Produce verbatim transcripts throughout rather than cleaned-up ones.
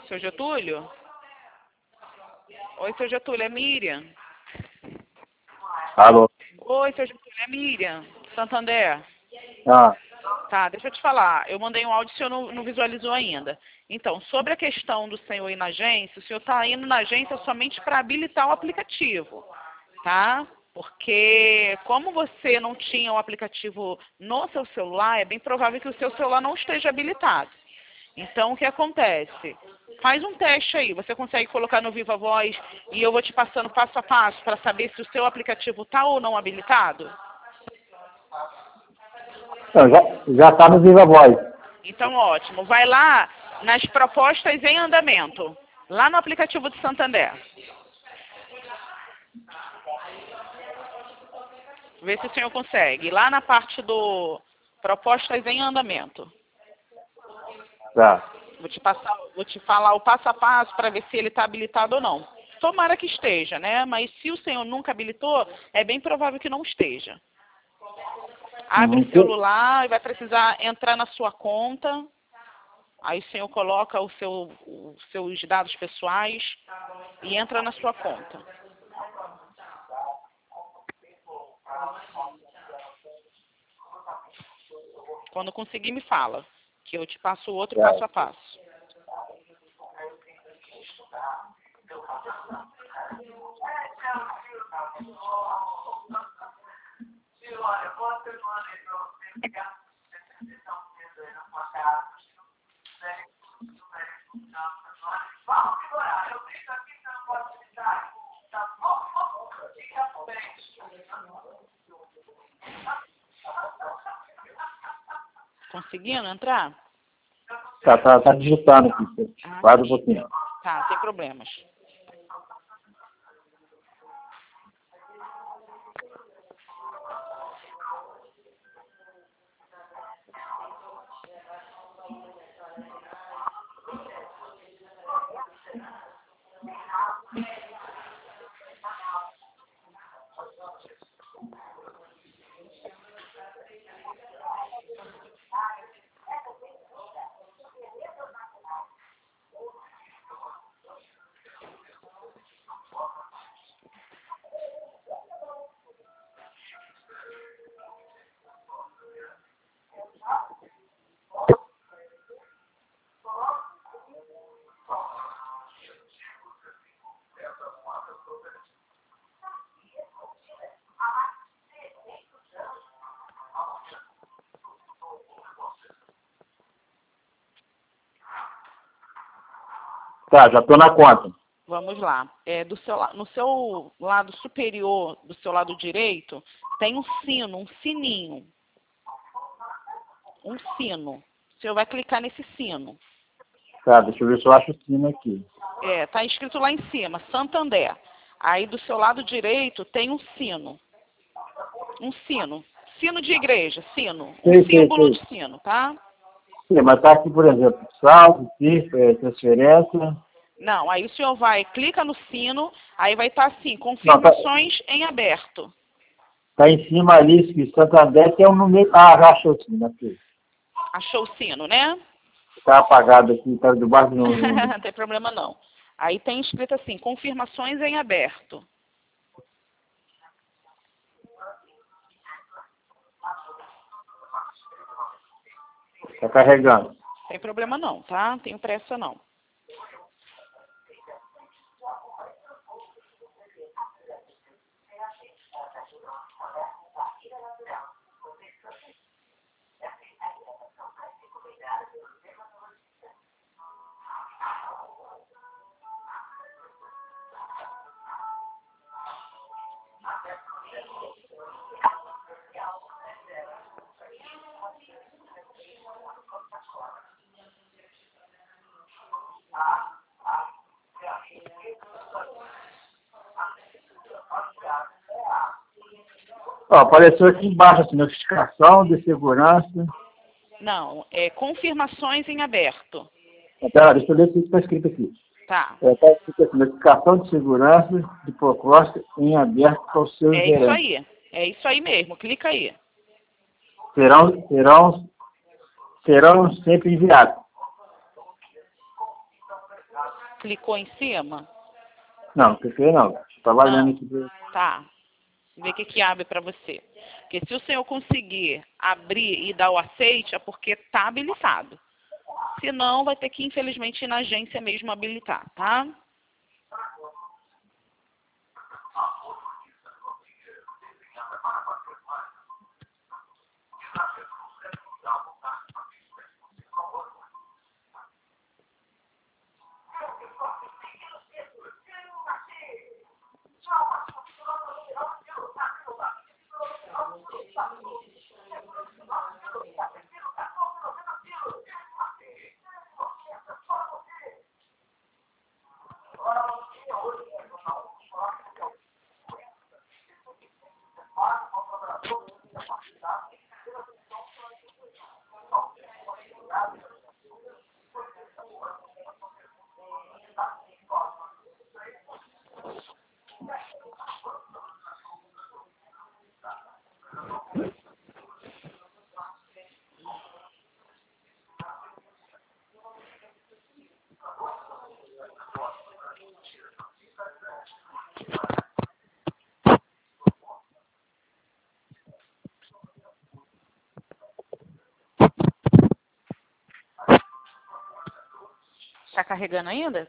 Seu Getúlio? Oi, seu Getúlio, é Miriam. Alô? Oi, seu Getúlio, é Miriam, Santander. Ah, Tá, deixa eu te falar. Eu mandei um áudio e o senhor não, não visualizou ainda. Então, sobre a questão do senhor ir na agência, o senhor está indo na agência somente para habilitar o aplicativo, tá? Porque como você não tinha o aplicativo no seu celular, é bem provável que o seu celular não esteja habilitado. Então, o que acontece? Faz um teste aí. Você consegue colocar no Viva Voz e eu vou te passando passo a passo para saber se o seu aplicativo está ou não habilitado? não, já já está no Viva Voz. Então, ótimo. Vai lá nas propostas em andamento, lá no aplicativo de Santander. Vê se o senhor consegue. Lá na parte do propostas em andamento. Tá. Vou te passar, vou te falar o passo a passo para ver se ele está habilitado ou não. Tomara que esteja, né? Mas se o senhor nunca habilitou, é bem provável que não esteja. Abre o Uhum. celular e vai precisar entrar na sua conta. Aí o senhor coloca o seu, os seus dados pessoais e entra na sua conta. Quando conseguir, me fala, que eu te passo o outro Tá. passo a passo. Conseguindo entrar? Tá, tá, tá digitando aqui. Ah, Guarda um pouquinho. tá, sem problemas. Tá, já tô na conta. Vamos lá. É, do seu, la- no seu lado superior, do seu lado direito, tem um sino, um sininho. Um sino. O senhor vai clicar nesse sino. Tá, deixa eu ver se eu acho o sino aqui. É, tá escrito lá em cima, Santander. Aí do seu lado direito tem um sino. Um sino. Sino de igreja, sino. Um Sei, sei, símbolo sei. de sino, tá? Sim, mas tá aqui, por exemplo, saldo, CIF, é, transferência. Não, aí o senhor vai, clica no sino, aí vai estar assim, Não, tá, confirmações em aberto. tá em cima ali, escrito Santander, que é um número. Ah, já achou o sino aqui. Achou o sino, né? Tá apagado aqui, tá debaixo do. Não tem problema não. Aí tem escrito assim, confirmações em aberto. Tá carregando. Tem problema não, tá? Não tenho pressa não. Ó, apareceu aqui embaixo, assim, notificação de segurança. Não, é confirmações em aberto. Pera, deixa eu ler o que está escrito aqui. Tá. É, tá escrito assim, notificação de segurança de proposta em aberto para os seus É isso gerentes. aí. É isso aí mesmo. Clica aí. Serão, serão, serão sempre enviados. Clicou em cima? Não, cliquei não. Estou trabalhando aqui. Do... Tá. Vê o que, que abre para você. Porque se o senhor conseguir abrir e dar o aceite, é porque está habilitado. Se não, vai ter que, infelizmente, ir na agência mesmo habilitar, tá? Está carregando ainda?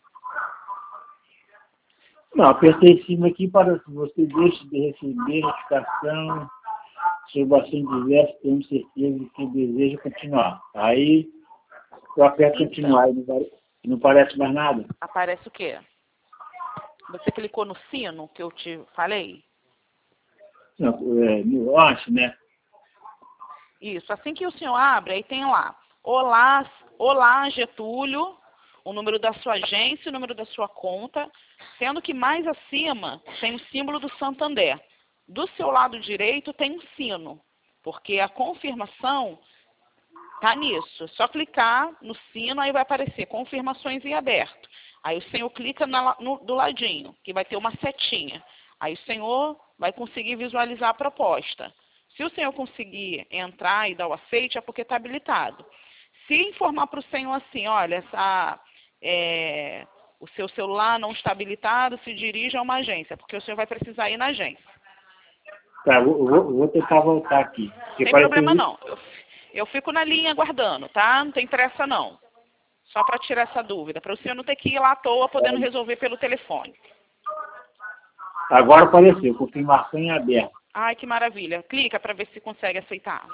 Não, apertei em cima aqui para que você deixe de receber notificação sobre assunto diverso, tenho certeza de que deseja continuar. Aí eu aperto Então, continuar e não, vai- não parece mais nada. aparece o quê? Você clicou no sino que eu te falei? Não, é, no antes, né? Isso. Assim que o senhor abre, aí tem lá. Olá, olá Getúlio, o número da sua agência, o número da sua conta, sendo que mais acima tem o símbolo do Santander. Do seu lado direito tem um sino, porque a confirmação está nisso. É só clicar no sino, aí vai aparecer confirmações em aberto. Aí o senhor clica na, no, do ladinho, que vai ter uma setinha. Aí o senhor vai conseguir visualizar a proposta. Se o senhor conseguir entrar e dar o aceite, é porque está habilitado. Se informar para o senhor assim, olha, essa, é, o seu celular não está habilitado, se dirija a uma agência, porque o senhor vai precisar ir na agência. Tá, eu vou, eu vou tentar voltar aqui. Sem problema não. Eu, eu fico na linha aguardando, tá? Não tem pressa não. Só para tirar essa dúvida, para o senhor não ter que ir lá à toa podendo resolver pelo telefone. Agora apareceu, confirmação em aberto. Ai, que maravilha. Clica para ver se consegue aceitar.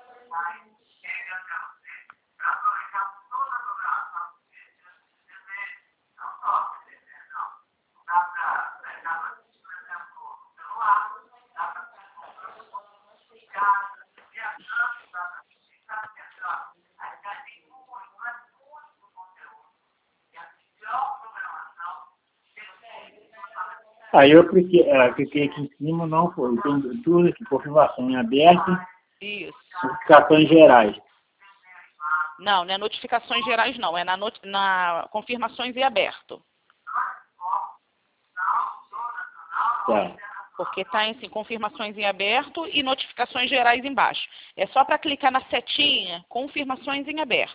Aí eu cliquei, uh, cliquei aqui em cima, não foi. Tem tudo aqui, confirmação em aberto, Isso. notificações gerais. Não, não é notificações gerais não, é na, not na confirmações em aberto. Tá. Porque está em assim, confirmações em aberto e notificações gerais embaixo. É só para clicar na setinha, confirmações em aberto.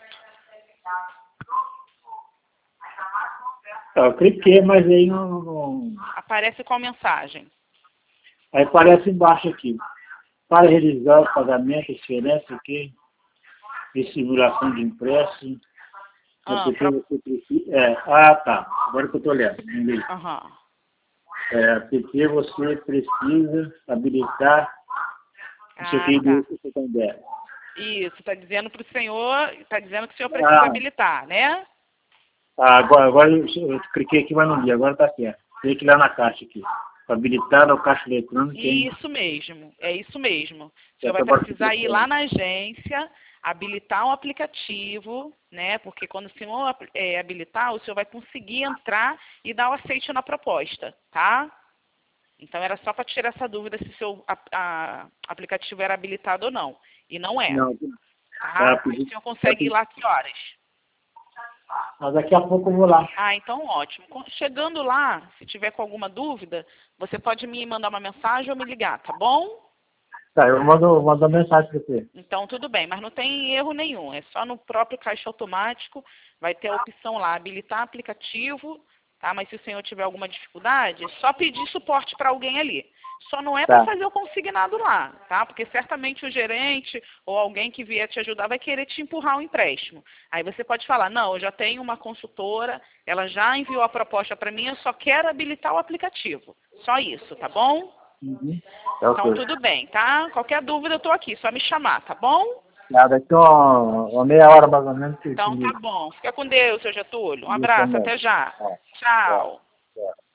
Tá, eu cliquei, mas aí não, não... Aparece qual mensagem? Aí aparece embaixo aqui. Para realizar o pagamento, diferença aqui, de simulação de impresso. Ah, Pra... você precisa... é, ah, tá. Agora que eu estou lendo. Aham. É, porque você precisa habilitar isso Ah, aqui tá. do Santander. Isso, está dizendo para o senhor, está dizendo que o senhor precisa Ah. habilitar, né? Ah, agora, agora eu, eu cliquei aqui, mas não vi. Agora está certo. Tem que ir lá na caixa aqui. Habilitar o caixa eletrônico. Isso mesmo, é isso mesmo. O senhor Já vai tá precisar ir lá bastante. na agência, habilitar um aplicativo, né? Porque quando o senhor é, habilitar, o senhor vai conseguir entrar e dar o aceite na proposta, tá? Então era só para tirar essa dúvida se o seu a, a, aplicativo era habilitado ou não. E não é. Não, Tá? tá, Aí o senhor consegue ir lá que horas? mas daqui a pouco eu vou lá. Ah, então ótimo. Chegando lá, se tiver com alguma dúvida, você pode me mandar uma mensagem ou me ligar, tá bom? Tá, eu mando, mando mensagem para você. Então, tudo bem, mas não tem erro nenhum. É só no próprio caixa automático, vai ter a opção lá, habilitar aplicativo, tá? Mas se o senhor tiver alguma dificuldade, é só pedir suporte para alguém ali. Só não é Tá. para fazer o consignado lá, tá? Porque certamente o gerente ou alguém que vier te ajudar vai querer te empurrar um empréstimo. Aí você pode falar, não, eu já tenho uma consultora, ela já enviou a proposta para mim, eu só quero habilitar o aplicativo. Só isso, tá bom? Uhum. Tá, Então, ok. tudo bem, tá? Qualquer dúvida eu tô aqui, só me chamar, tá bom? Tá, daqui uma, uma meia hora mais ou menos. Que Então, tá bom. Fica com Deus, seu Getúlio. Um abraço, também. até já. Tá, tá, Tchau. tá.